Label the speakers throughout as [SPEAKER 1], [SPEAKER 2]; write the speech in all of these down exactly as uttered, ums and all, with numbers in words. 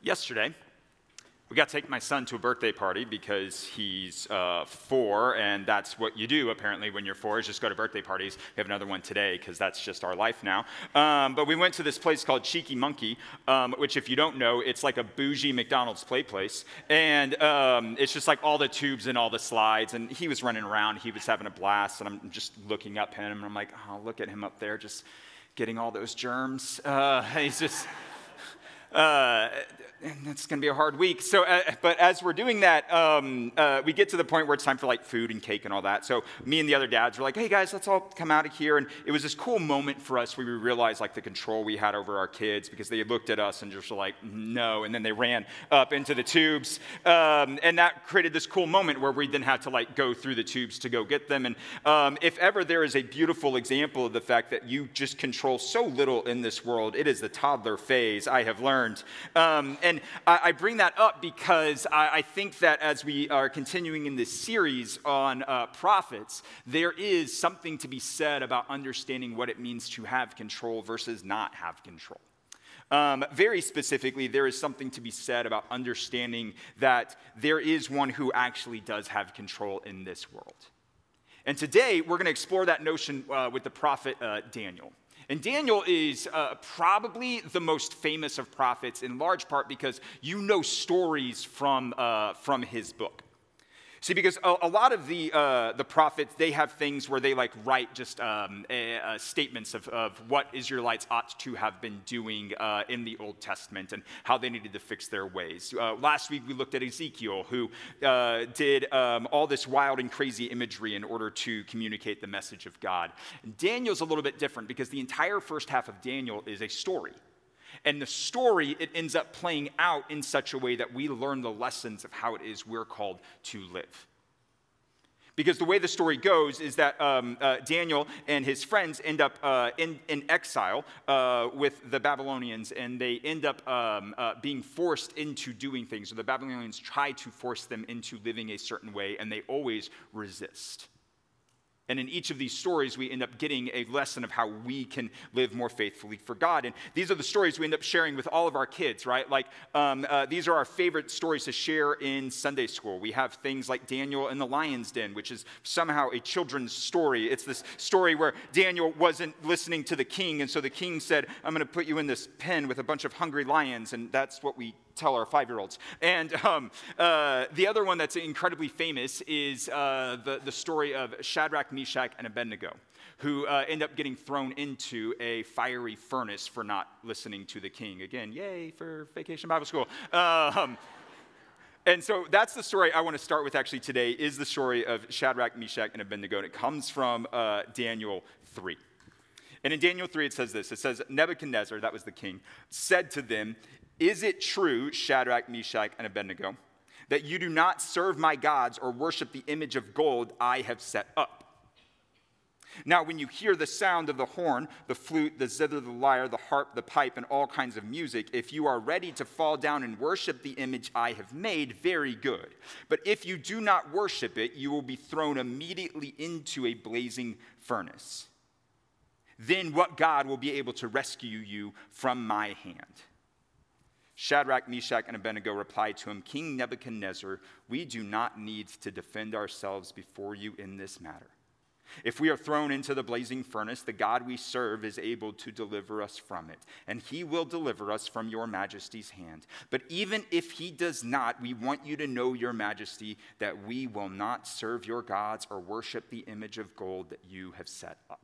[SPEAKER 1] yesterday, we got to take my son to a birthday party because he's uh, four, and that's what you do, apparently, when you're four, is just go to birthday parties. We have another one today because that's just our life now. Um, but we went to this place called Cheeky Monkey, um, which, if you don't know, it's like a bougie McDonald's play place. And um, it's just like all the tubes and all the slides. And he was running around. He was having a blast. And I'm just looking up at him, and I'm like, oh, look at him up there just getting all those germs. Uh, he's just... Uh, and it's going to be a hard week. So, uh, but as we're doing that, um, uh, we get to the point where it's time for like food and cake and all that. So me and the other dads were like, hey guys, let's all come out of here. And it was this cool moment for us where we realized like the control we had over our kids, because they looked at us and just were like, no. And then they ran up into the tubes. Um, and that created this cool moment where we then had to like go through the tubes to go get them. And um, if ever there is a beautiful example of the fact that you just control so little in this world, it is the toddler phase, I have learned. Um, and I, I bring that up because I, I think that as we are continuing in this series on uh, prophets, there is something to be said about understanding what it means to have control versus not have control. Um, very specifically, there is something to be said about understanding that there is one who actually does have control in this world. And today, we're going to explore that notion uh, with the prophet uh, Daniel. And Daniel is uh, probably the most famous of prophets, in large part because you know stories from, uh, from his book. See, because a, a lot of the uh, the prophets, they have things where they like write just um, a, a statements of, of what Israelites ought to have been doing uh, in the Old Testament and how they needed to fix their ways. Uh, last week we looked at Ezekiel, who uh, did um, all this wild and crazy imagery in order to communicate the message of God. And Daniel's a little bit different because the entire first half of Daniel is a story. And the story, it ends up playing out in such a way that we learn the lessons of how it is we're called to live. Because the way the story goes is that um, uh, Daniel and his friends end up uh, in, in exile uh, with the Babylonians, and they end up um, uh, being forced into doing things. So the Babylonians try to force them into living a certain way, and they always resist. And in each of these stories, we end up getting a lesson of how we can live more faithfully for God. And these are the stories we end up sharing with all of our kids, right? Like, um, uh, these are our favorite stories to share in Sunday school. We have things like Daniel and the Lion's Den, which is somehow a children's story. It's this story where Daniel wasn't listening to the king, and so the king said, I'm going to put you in this pen with a bunch of hungry lions, and that's what we tell our five-year-olds. And um, uh, the other one that's incredibly famous is uh, the, the story of Shadrach, Meshach, and Abednego, who uh, end up getting thrown into a fiery furnace for not listening to the king. Again, yay for Vacation Bible School. Um, and so that's the story I want to start with actually today, is the story of Shadrach, Meshach, and Abednego. And it comes from uh, Daniel three. And in Daniel three, it says this. It says, Nebuchadnezzar, that was the king, said to them, is it true, Shadrach, Meshach, and Abednego, that you do not serve my gods or worship the image of gold I have set up? Now, when you hear the sound of the horn, the flute, the zither, the lyre, the harp, the pipe, and all kinds of music, if you are ready to fall down and worship the image I have made, very good. But if you do not worship it, you will be thrown immediately into a blazing furnace. Then what God will be able to rescue you from my hand? Shadrach, Meshach, and Abednego replied to him, King Nebuchadnezzar, we do not need to defend ourselves before you in this matter. If we are thrown into the blazing furnace, the God we serve is able to deliver us from it, and he will deliver us from your majesty's hand. But even if he does not, we want you to know, your majesty, that we will not serve your gods or worship the image of gold that you have set up.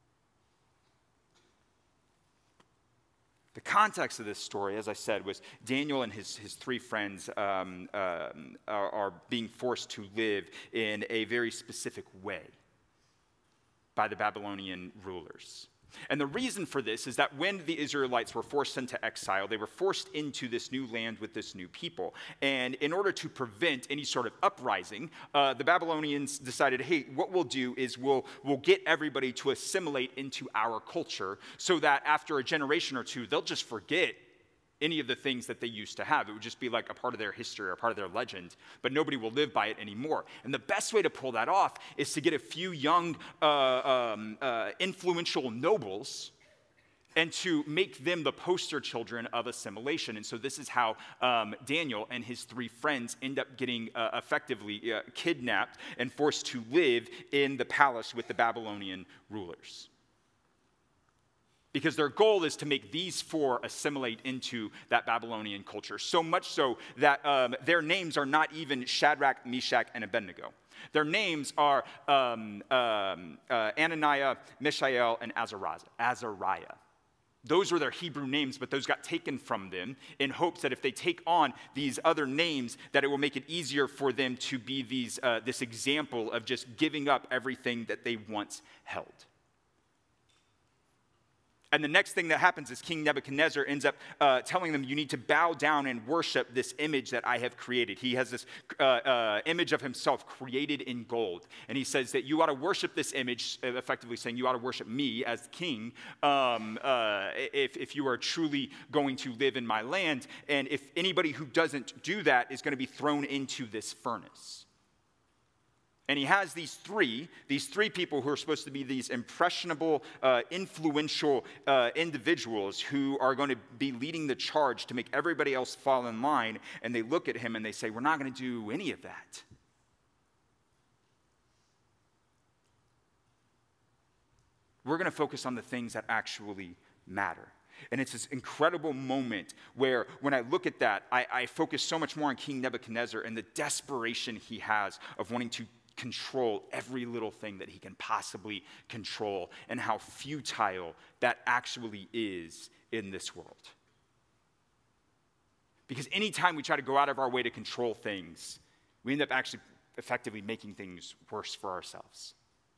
[SPEAKER 1] The context of this story, as I said, was Daniel and his, his three friends um, uh, are, are being forced to live in a very specific way by the Babylonian rulers. And the reason for this is that when the Israelites were forced into exile, they were forced into this new land with this new people. And in order to prevent any sort of uprising, uh, the Babylonians decided, hey, what we'll do is we'll, we'll get everybody to assimilate into our culture so that after a generation or two, they'll just forget any of the things that they used to have. It would just be like a part of their history or a part of their legend, but nobody will live by it anymore. And the best way to pull that off is to get a few young, uh, um, uh, influential nobles and to make them the poster children of assimilation. And so this is how um, Daniel and his three friends end up getting uh, effectively uh, kidnapped and forced to live in the palace with the Babylonian rulers. Because their goal is to make these four assimilate into that Babylonian culture. So much so that um, their names are not even Shadrach, Meshach, and Abednego. Their names are um, um, uh, Ananiah, Mishael, and Azariah. Azariah. Those were their Hebrew names, but those got taken from them in hopes that if they take on these other names, that it will make it easier for them to be these, uh, this example of just giving up everything that they once held. And the next thing that happens is King Nebuchadnezzar ends up uh, telling them, you need to bow down and worship this image that I have created. He has this uh, uh, image of himself created in gold. And he says that you ought to worship this image, effectively saying you ought to worship me as king um, uh, if, if you are truly going to live in my land. And if anybody who doesn't do that is going to be thrown into this furnace. And he has these three, these three people who are supposed to be these impressionable, uh, influential uh, individuals who are going to be leading the charge to make everybody else fall in line. And they look at him and they say, we're not going to do any of that. We're going to focus on the things that actually matter. And it's this incredible moment where when I look at that, I, I focus so much more on King Nebuchadnezzar and the desperation he has of wanting to control every little thing that he can possibly control, and how futile that actually is in this world. Because anytime we try to go out of our way to control things, we end up actually effectively making things worse for ourselves.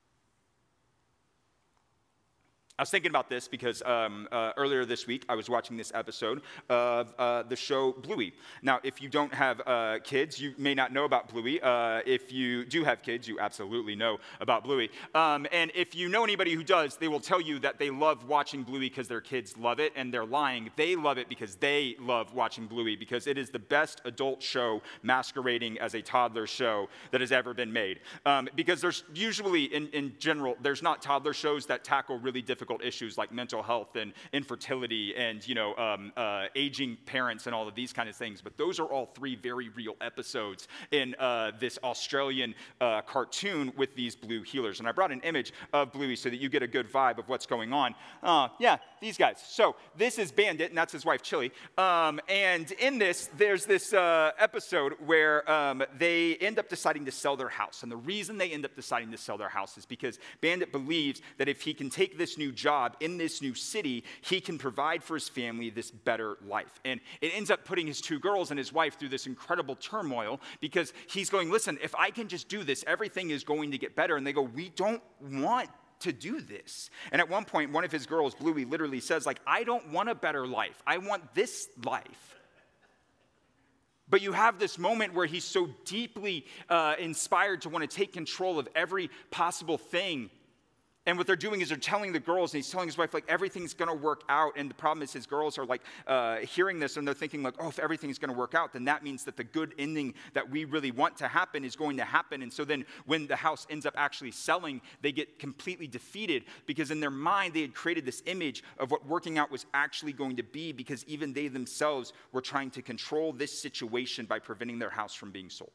[SPEAKER 1] I was thinking about this because um, uh, earlier this week I was watching this episode of uh, the show Bluey. Now, if you don't have uh, kids, you may not know about Bluey. Uh, if you do have kids, you absolutely know about Bluey. Um, and if you know anybody who does, they will tell you that they love watching Bluey because their kids love it, and they're lying. They love it because they love watching Bluey, because it is the best adult show masquerading as a toddler show that has ever been made. Um, because there's usually, in, in general, there's not toddler shows that tackle really difficult issues like mental health and infertility and, you know, um, uh, aging parents and all of these kind of things. But those are all three very real episodes in uh, this Australian uh, cartoon with these blue healers. And I brought an image of Bluey so that you get a good vibe of what's going on. Uh, yeah, these guys. So this is Bandit, and that's his wife, Chili. Um, and in this, there's this uh, episode where um, they end up deciding to sell their house. And the reason they end up deciding to sell their house is because Bandit believes that if he can take this new job in this new city, he can provide for his family this better life. And it ends up putting his two girls and his wife through this incredible turmoil, because he's going, listen, if I can just do this, everything is going to get better. And they go, we don't want to do this. And at one point, one of his girls, Bluey, literally says, like, I don't want a better life. I want this life. But you have this moment where he's so deeply uh, inspired to want to take control of every possible thing. And what they're doing is they're telling the girls, and he's telling his wife, like, everything's going to work out. And the problem is his girls are, like, uh, hearing this, and they're thinking, like, oh, if everything's going to work out, then that means that the good ending that we really want to happen is going to happen. And so then when the house ends up actually selling, they get completely defeated, because in their mind they had created this image of what working out was actually going to be, because even they themselves were trying to control this situation by preventing their house from being sold.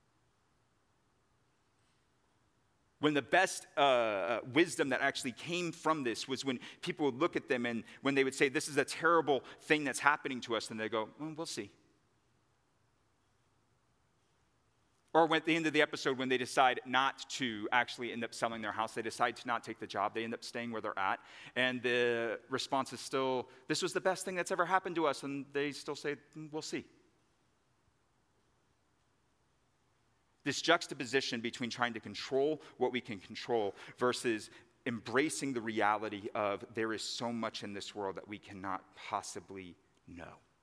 [SPEAKER 1] When the best uh, wisdom that actually came from this was when people would look at them and when they would say, this is a terrible thing that's happening to us, and they go, well, we'll see. Or at the end of the episode, when they decide not to actually end up selling their house, they decide to not take the job, they end up staying where they're at, and the response is still, this was the best thing that's ever happened to us, and they still say, we'll see. This juxtaposition between trying to control what we can control versus embracing the reality of there is so much in this world that we cannot possibly know.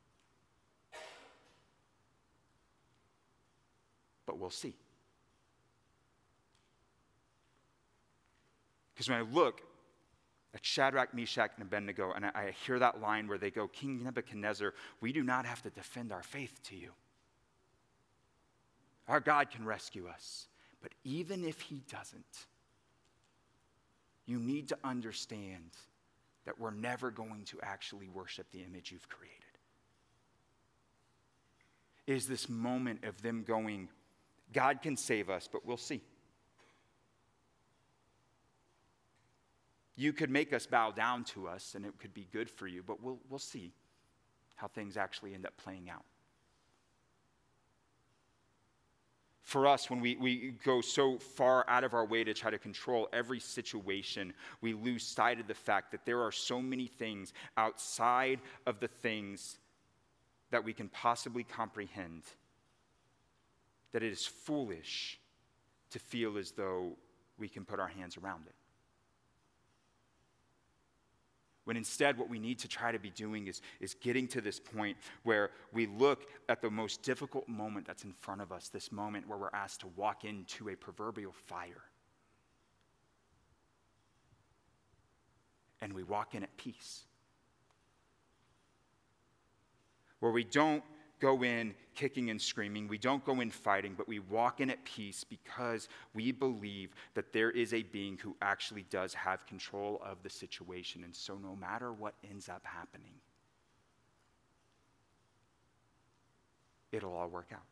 [SPEAKER 1] But we'll see. Because when I look at Shadrach, Meshach, and Abednego, and I, I hear that line where they go, King Nebuchadnezzar, we do not have to defend our faith to you. Our God can rescue us. But even if he doesn't, you need to understand that we're never going to actually worship the image you've created. Is this moment of them going, God can save us, but we'll see. You could make us bow down to us, and it could be good for you, but we'll, we'll see how things actually end up playing out. For us, when we, we go so far out of our way to try to control every situation, we lose sight of the fact that there are so many things outside of the things that we can possibly comprehend that it is foolish to feel as though we can put our hands around it. When instead what we need to try to be doing is, is getting to this point where we look at the most difficult moment that's in front of us, this moment where we're asked to walk into a proverbial fire. And we walk in at peace. Where we don't go in kicking and screaming, we don't go in fighting, but we walk in at peace because we believe that there is a being who actually does have control of the situation. And so no matter what ends up happening, it'll all work out.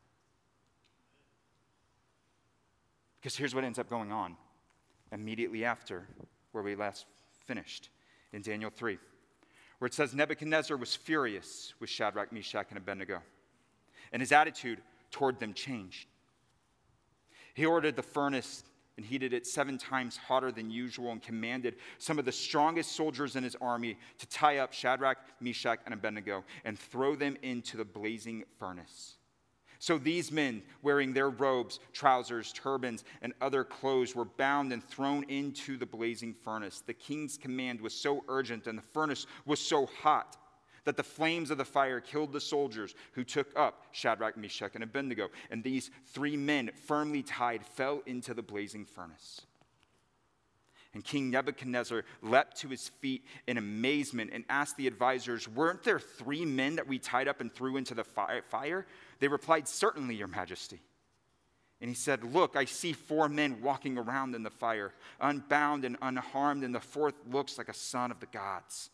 [SPEAKER 1] Because here's what ends up going on immediately after where we last finished in Daniel three, where it says Nebuchadnezzar was furious with Shadrach, Meshach, and Abednego, and his attitude toward them changed. He ordered the furnace and heated it seven times hotter than usual and commanded some of the strongest soldiers in his army to tie up Shadrach, Meshach, and Abednego and throw them into the blazing furnace. So these men, wearing their robes, trousers, turbans, and other clothes, were bound and thrown into the blazing furnace. The king's command was so urgent and the furnace was so hot that the flames of the fire killed the soldiers who took up Shadrach, Meshach, and Abednego. And these three men, firmly tied, fell into the blazing furnace. And King Nebuchadnezzar leapt to his feet in amazement and asked the advisors, "Weren't there three men that we tied up and threw into the fire?" They replied, "Certainly, your majesty." And he said, "Look, I see four men walking around in the fire, unbound and unharmed, and the fourth looks like a son of the gods."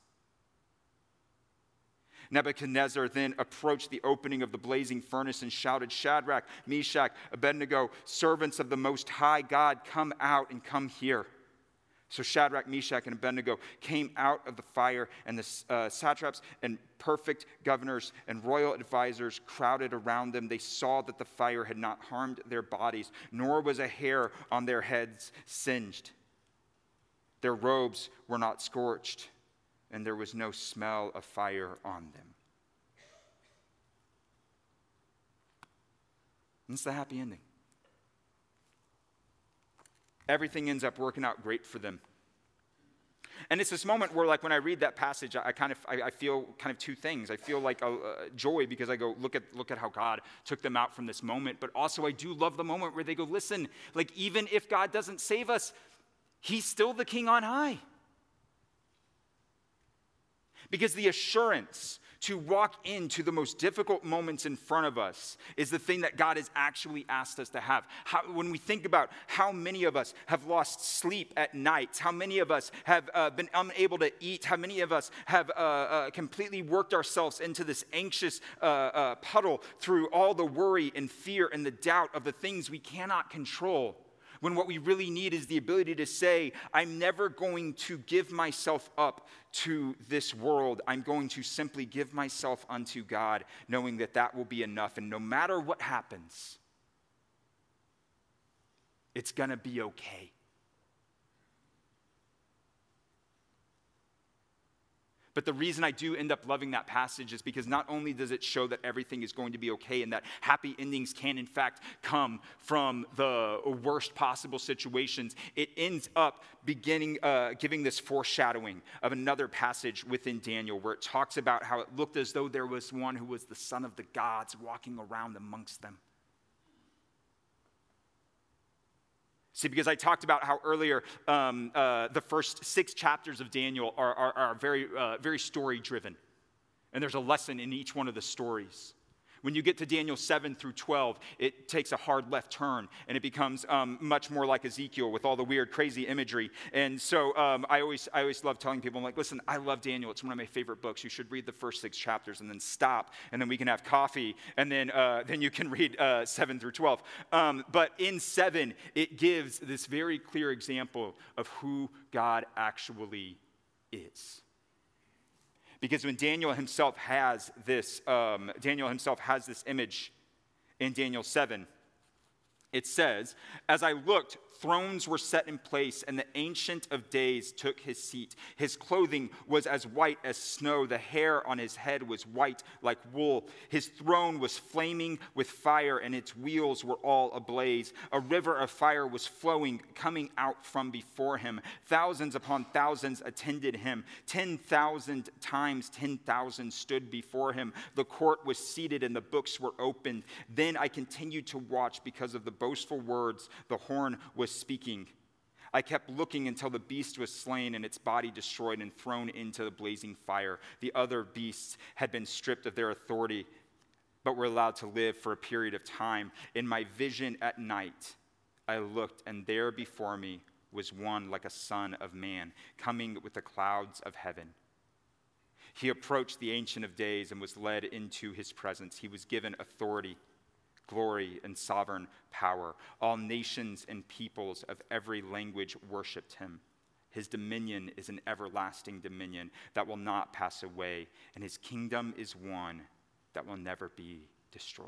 [SPEAKER 1] Nebuchadnezzar then approached the opening of the blazing furnace and shouted, "Shadrach, Meshach, Abednego, servants of the Most High God, come out and come here." So Shadrach, Meshach, and Abednego came out of the fire, and the uh, satraps and perfect governors and royal advisors crowded around them. They saw that the fire had not harmed their bodies, nor was a hair on their heads singed. Their robes were not scorched, and there was no smell of fire on them. And it's the happy ending. Everything ends up working out great for them. And it's this moment where, like, when I read that passage, I, I kind of, I, I feel kind of two things. I feel like a, a joy because I go, look at, look at how God took them out from this moment. But also, I do love the moment where they go, listen, like, even if God doesn't save us, He's still the King on high. Because the assurance to walk into the most difficult moments in front of us is the thing that God has actually asked us to have. How, when we think about how many of us have lost sleep at nights, how many of us have uh, been unable to eat, how many of us have uh, uh, completely worked ourselves into this anxious uh, uh, puddle through all the worry and fear and the doubt of the things we cannot control, when what we really need is the ability to say, I'm never going to give myself up to this world. I'm going to simply give myself unto God, knowing that that will be enough. And no matter what happens, it's going to be okay. But the reason I do end up loving that passage is because not only does it show that everything is going to be okay and that happy endings can in fact come from the worst possible situations, it ends up beginning, uh, giving this foreshadowing of another passage within Daniel where it talks about how it looked as though there was one who was the son of the gods walking around amongst them. See, because I talked about how earlier um, uh, the first six chapters of Daniel are, are, are very, uh, very story-driven. And there's a lesson in each one of the stories. When you get to Daniel seven through twelve, it takes a hard left turn, and it becomes um, much more like Ezekiel with all the weird, crazy imagery. And so um, I always I always love telling people, I'm like, listen, I love Daniel. It's one of my favorite books. You should read the first six chapters and then stop, and then we can have coffee, and then, uh, then you can read uh, seven through twelve. Um, but in seven, it gives this very clear example of who God actually is. Because when Daniel himself has this, um, Daniel himself has this image in Daniel seven, it says, as I looked, thrones were set in place, and the Ancient of Days took his seat. His clothing was as white as snow. The hair on his head was white like wool. His throne was flaming with fire, and its wheels were all ablaze. A river of fire was flowing, coming out from before him. Thousands upon thousands attended him. Ten thousand times ten thousand stood before him. The court was seated, and the books were opened. Then I continued to watch because of the boastful words the horn was speaking. I kept looking until the beast was slain and its body destroyed and thrown into the blazing fire. The other beasts had been stripped of their authority, but were allowed to live for a period of time. In my vision at night, I looked, and there before me was one like a son of man, coming with the clouds of heaven. He approached the Ancient of Days and was led into his presence. He was given authority, glory, and sovereign power. All nations and peoples of every language worshiped him. His dominion is an everlasting dominion that will not pass away, and his kingdom is one that will never be destroyed.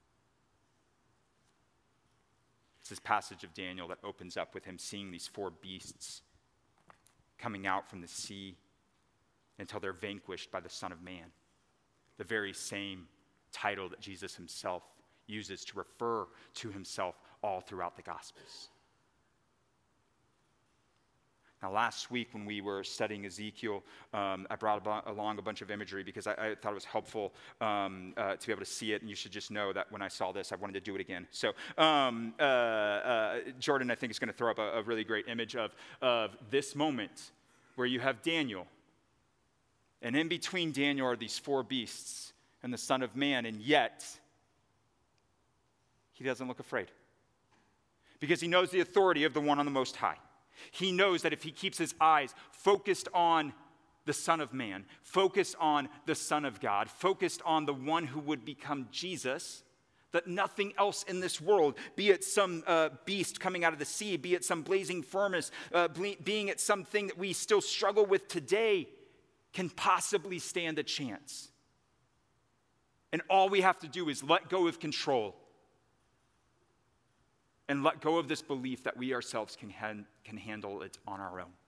[SPEAKER 1] It's this passage of Daniel that opens up with him seeing these four beasts coming out from the sea until they're vanquished by the Son of Man, the very same title that Jesus himself uses to refer to himself all throughout the Gospels. Now, last week when we were studying Ezekiel, um, I brought ab- along a bunch of imagery because I, I thought it was helpful um, uh, to be able to see it, and you should just know that when I saw this, I wanted to do it again. So um, uh, uh, Jordan, I think, is going to throw up a, a really great image of, of this moment where you have Daniel, and in between Daniel are these four beasts and the Son of Man, and yet he doesn't look afraid because he knows the authority of the one on the Most High. He knows that if he keeps his eyes focused on the Son of Man, focused on the Son of God, focused on the one who would become Jesus, that nothing else in this world, be it some uh, beast coming out of the sea, be it some blazing furnace, uh, ble- being it something that we still struggle with today, can possibly stand a chance. And all we have to do is let go of control and let go of this belief that we ourselves can, ha- can handle it on our own.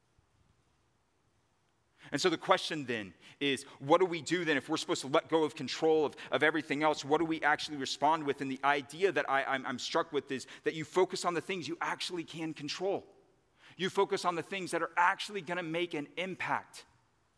[SPEAKER 1] And so the question then is, what do we do then if we're supposed to let go of control of, of everything else? What do we actually respond with? And the idea that I, I'm, I'm struck with is that you focus on the things you actually can control. You focus on the things that are actually going to make an impact.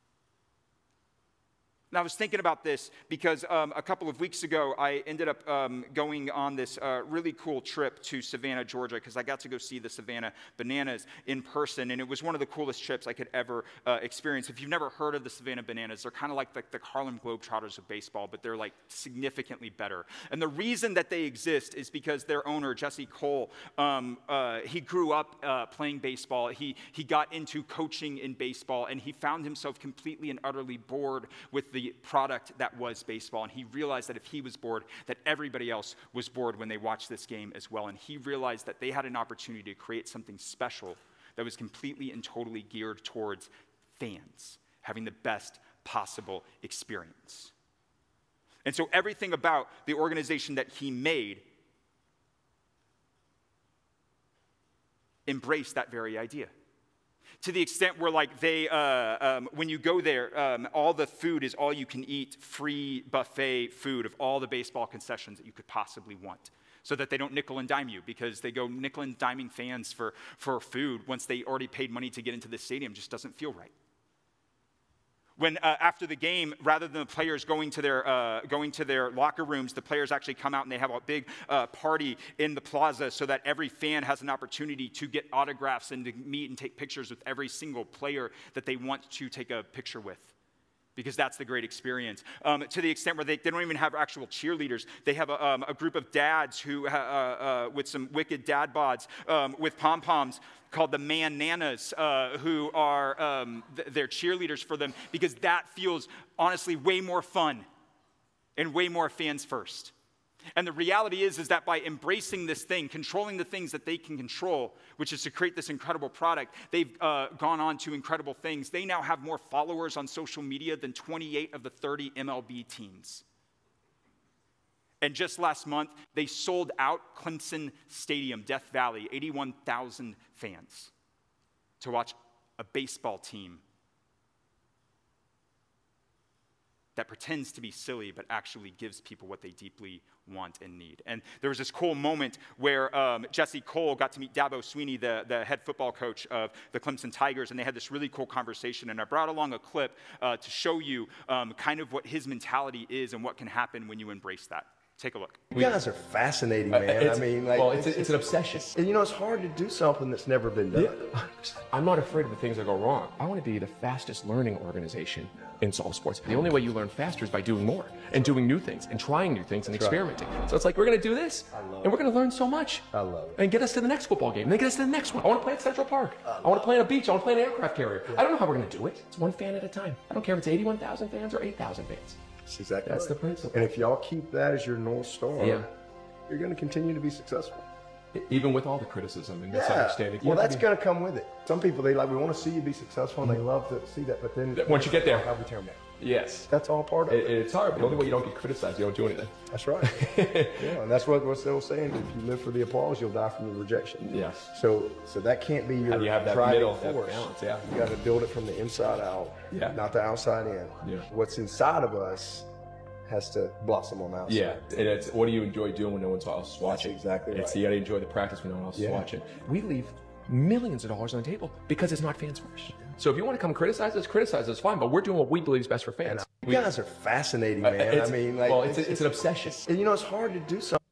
[SPEAKER 1] Now, I was thinking about this because um, a couple of weeks ago, I ended up um, going on this uh, really cool trip to Savannah, Georgia, because I got to go see the Savannah Bananas in person, and it was one of the coolest trips I could ever uh, experience. If you've never heard of the Savannah Bananas, they're kind of like the, the Harlem Globetrotters of baseball, but they're like significantly better. And the reason that they exist is because their owner, Jesse Cole, um, uh, he grew up uh, playing baseball. He, he got into coaching in baseball, and he found himself completely and utterly bored with the the product that was baseball, and he realized that if he was bored, that everybody else was bored when they watched this game as well, and he realized that they had an opportunity to create something special that was completely and totally geared towards fans having the best possible experience. And so everything about the organization that he made embraced that very idea. To the extent where, like, they, uh, um, when you go there, um, all the food is all you can eat, free buffet food of all the baseball concessions that you could possibly want, so that they don't nickel and dime you, because they go nickel and diming fans for, for food once they already paid money to get into the stadium just doesn't feel right. When uh, after the game, rather than the players going to their uh, going to their locker rooms, the players actually come out and they have a big uh, party in the plaza so that every fan has an opportunity to get autographs and to meet and take pictures with every single player that they want to take a picture with. because that's the great experience. Um, to the extent where they, they don't even have actual cheerleaders. They have a, um, a group of dads who, uh, uh, with some wicked dad bods, um, with pom-poms called the Man Nanas, uh, who are um, th- they're cheerleaders for them, because that feels, honestly, way more fun and way more fans first. And the reality is, is that by embracing this thing, controlling the things that they can control, which is to create this incredible product, they've uh, gone on to incredible things. They now have more followers on social media than twenty-eight of the thirty M L B teams. And just last month, they sold out Clemson Stadium, Death Valley, eighty-one thousand fans to watch a baseball team that pretends to be silly but actually gives people what they deeply want and need. And there was this cool moment where um, Jesse Cole got to meet Dabo Swinney, the, the head football coach of the Clemson Tigers, and they had this really cool conversation. And I brought along a clip uh, to show you um, kind of what his mentality is and what can happen when you embrace that. Take a look.
[SPEAKER 2] You guys are fascinating, man.
[SPEAKER 3] Uh,
[SPEAKER 2] I mean, like,
[SPEAKER 3] well, it's, it's, it's an obsession.
[SPEAKER 2] And you know, it's hard to do something that's never been done.
[SPEAKER 3] Yeah. I'm not afraid of the things that go wrong. I want to be the fastest learning organization in all sports. The only way you learn faster is by doing more and doing new things and trying new things and
[SPEAKER 2] That's
[SPEAKER 3] experimenting.
[SPEAKER 2] right.
[SPEAKER 3] So it's like, we're going to do this and we're going to learn so much.
[SPEAKER 2] I love it.
[SPEAKER 3] And get us to the next football game, and then get us to the next one. I want to play at Central Park. I, want to play on a beach. I want to play on an aircraft carrier. Yeah. I don't know how we're going to do it. It's one fan at a time. I don't care if it's eighty-one thousand fans or eight thousand fans.
[SPEAKER 2] That's exactly
[SPEAKER 3] That's
[SPEAKER 2] right.
[SPEAKER 3] the principle.
[SPEAKER 2] And if y'all keep that as your North Star,
[SPEAKER 3] Yeah.
[SPEAKER 2] you're going to continue to be successful.
[SPEAKER 3] Even with all the criticism and
[SPEAKER 2] Yeah.
[SPEAKER 3] misunderstanding.
[SPEAKER 2] Well,
[SPEAKER 3] You have
[SPEAKER 2] that's
[SPEAKER 3] to be-
[SPEAKER 2] going to come with it. Some people, they like, we want to see you be successful, and they love to see that, but then
[SPEAKER 3] Once you get there.
[SPEAKER 2] how we tear them down.
[SPEAKER 3] Yes.
[SPEAKER 2] That's all part of
[SPEAKER 3] It,
[SPEAKER 2] it.
[SPEAKER 3] it's hard, but the only way you don't get criticized, you don't do anything.
[SPEAKER 2] That's right. Yeah, and that's what what's still saying. If you live for the applause, you'll die from the rejection.
[SPEAKER 3] Yes.
[SPEAKER 2] So, so that can't be your
[SPEAKER 3] How do you have that
[SPEAKER 2] driving
[SPEAKER 3] middle, that
[SPEAKER 2] force.
[SPEAKER 3] balance, yeah.
[SPEAKER 2] You got to build it from the inside out,
[SPEAKER 3] Yeah.
[SPEAKER 2] not the outside in.
[SPEAKER 3] Yeah.
[SPEAKER 2] What's inside of us has to blossom on the outside.
[SPEAKER 3] Yeah, and it's what do you enjoy doing when no one else is watching?
[SPEAKER 2] exactly
[SPEAKER 3] It's
[SPEAKER 2] right.
[SPEAKER 3] you got to enjoy the practice when no one else
[SPEAKER 2] Yeah.
[SPEAKER 3] is watching. We leave millions of dollars on the table because it's not fans first. So if you want to come criticize us, criticize us, fine. But we're doing what we believe is best for fans.
[SPEAKER 2] You
[SPEAKER 3] We-
[SPEAKER 2] guys are fascinating,
[SPEAKER 3] uh,
[SPEAKER 2] man.
[SPEAKER 3] it's-
[SPEAKER 2] I mean, like,
[SPEAKER 3] well, it's, it's, an obsession.
[SPEAKER 2] and you know, it's hard to do something.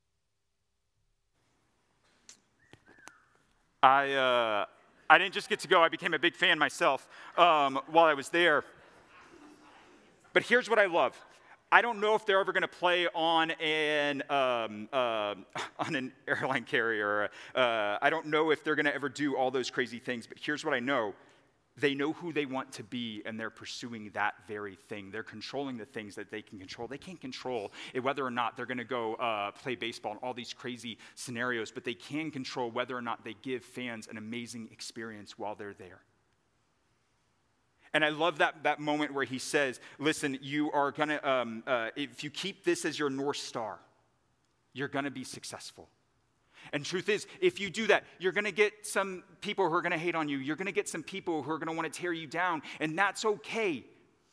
[SPEAKER 1] I, uh, I didn't just get to go, I became a big fan myself um, while I was there. But here's what I love. I don't know if they're ever going to play on an, um, uh, on an airline carrier. Uh, I don't know if they're going to ever do all those crazy things, but here's what I know. They know who they want to be, and they're pursuing that very thing. They're controlling the things that they can control. They can't control it, whether or not they're going to go uh, play baseball in all these crazy scenarios, but they can control whether or not they give fans an amazing experience while they're there. And I love that, that moment where he says, listen, you are going to, um, uh, if you keep this as your North Star, you're going to be successful. And truth is, if you do that, you're going to get some people who are going to hate on you. You're going to get some people who are going to want to tear you down. And that's okay.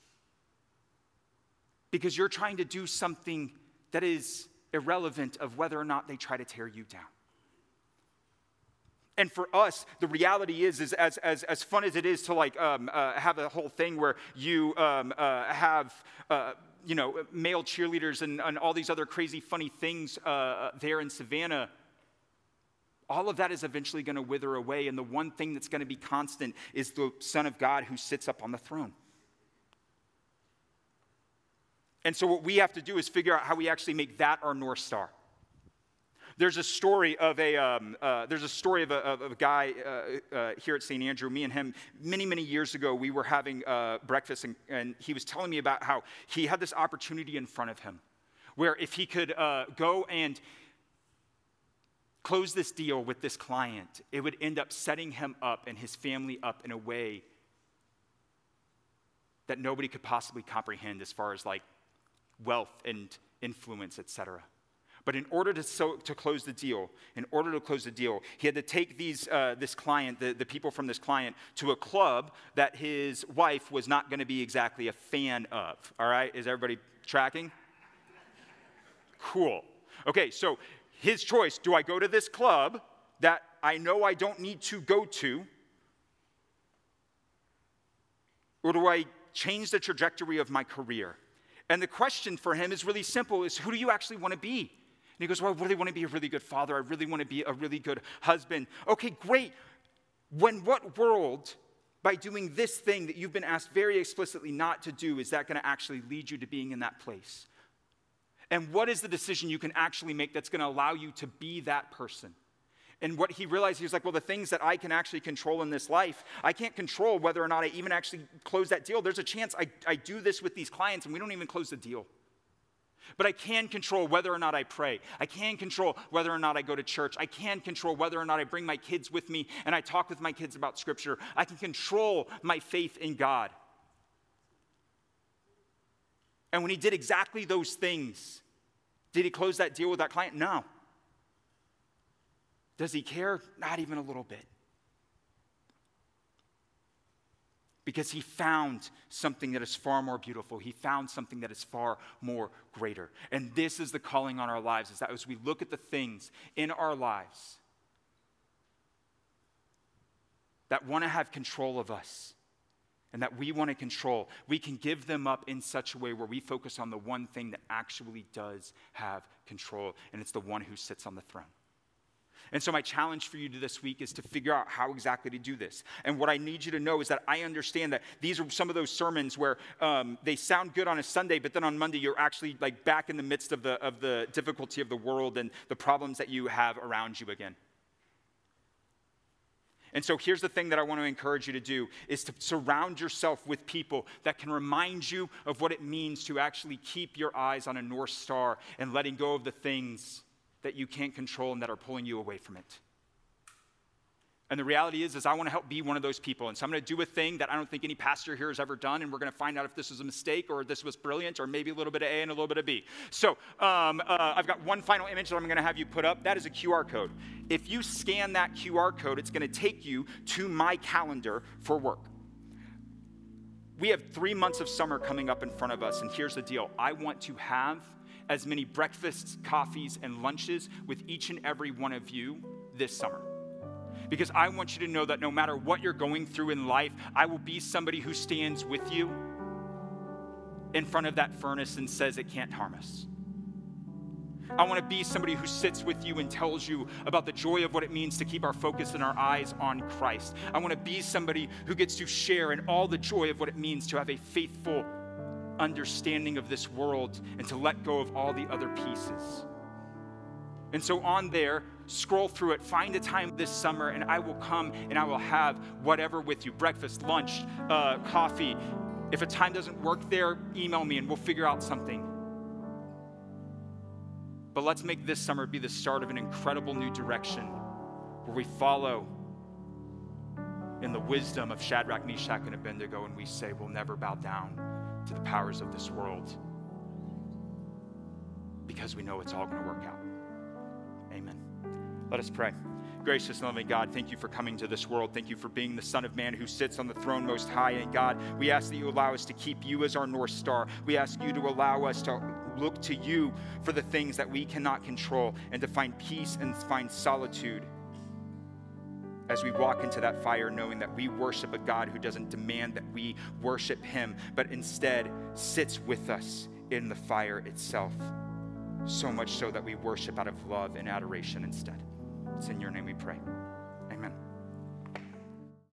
[SPEAKER 1] Because you're trying to do something that is irrelevant of whether or not they try to tear you down. And for us, the reality is, is as, as, as fun as it is to like um, uh, have a whole thing where you um, uh, have, uh, you know, male cheerleaders and, and all these other crazy funny things uh, there in Savannah, all of that is eventually going to wither away. And the one thing that's going to be constant is the Son of God who sits up on the throne. And so what we have to do is figure out how we actually make that our North Star. There's a story of a um, uh, there's a story of a, of a guy uh, uh, here at Saint Andrew. Me and him, many many years ago, we were having uh, breakfast, and, and he was telling me about how he had this opportunity in front of him, where if he could uh, go and close this deal with this client, it would end up setting him up and his family up in a way that nobody could possibly comprehend, as far as like wealth and influence, et cetera. But in order to, so, to close the deal, in order to close the deal, he had to take these, uh, this client, the, the people from this client, to a club that his wife was not going to be exactly a fan of. All right? Is everybody tracking? Cool. Okay, so his choice, do I go to this club that I know I don't need to go to, or do I change the trajectory of my career? And the question for him is really simple, is who do you actually want to be? And he goes, well, I really want to be a really good father. I really want to be a really good husband. Okay, great. When what world By doing this thing that you've been asked very explicitly not to do, is that going to actually lead you to being in that place? And what is the decision you can actually make that's going to allow you to be that person? And what he realized, he was like, well, the things that I can actually control in this life, I can't control whether or not I even actually close that deal. There's a chance I, I do this with these clients and we don't even close the deal. But I can control whether or not I pray. I can control whether or not I go to church. I can control whether or not I bring my kids with me and I talk with my kids about Scripture. I can control my faith in God. And when he did exactly those things, did he close that deal with that client? No. Does he care? Not even a little bit. Because he found something that is far more beautiful. He found something that is far more greater. And this is the calling on our lives, is that as we look at the things in our lives that want to have control of us and that we want to control, we can give them up in such a way where we focus on the one thing that actually does have control, and it's the one who sits on the throne. And so my challenge for you this week is to figure out how exactly to do this. And what I need you to know is that I understand that these are some of those sermons where um, they sound good on a Sunday, but then on Monday you're actually like back in the midst of the, of the difficulty of the world and the problems that you have around you again. And so here's the thing that I want to encourage you to do, is to surround yourself with people that can remind you of what it means to actually keep your eyes on a North Star and letting go of the things that you can't control and that are pulling you away from it. And the reality is, is I want to help be one of those people. And so I'm going to do a thing that I don't think any pastor here has ever done, and we're going to find out if this was a mistake or this was brilliant or maybe a little bit of A and a little bit of B. So um, uh, I've got one final image that I'm going to have you put up. That is a Q R code. If you scan that Q R code, it's going to take you to my calendar for work. We have three months of summer coming up in front of us, and here's the deal. I want to have as many breakfasts, coffees, and lunches with each and every one of you this summer. Because I want you to know that no matter what you're going through in life, I will be somebody who stands with you in front of that furnace and says it can't harm us. I want to be somebody who sits with you and tells you about the joy of what it means to keep our focus and our eyes on Christ. I want to be somebody who gets to share in all the joy of what it means to have a faithful understanding of this world and to let go of all the other pieces. And so on there, scroll through it, find a time this summer, and I will come and I will have whatever with you, breakfast, lunch, uh, coffee. If a time doesn't work there, email me and we'll figure out something. But let's make this summer be the start of an incredible new direction where we follow in the wisdom of Shadrach, Meshach, and Abednego, and we say we'll never bow down to the powers of this world because we know it's all going to work out. Amen. Let us pray. Gracious and loving God, thank you for coming to this world. Thank you for being the Son of Man who sits on the throne most high. And God, we ask that you allow us to keep you as our North Star. We ask you to allow us to look to you for the things that we cannot control and to find peace and find solitude as we walk into that fire, knowing that we worship a God who doesn't demand that we worship him, but instead sits with us in the fire itself. So much so that we worship out of love and adoration instead. It's in your name we pray.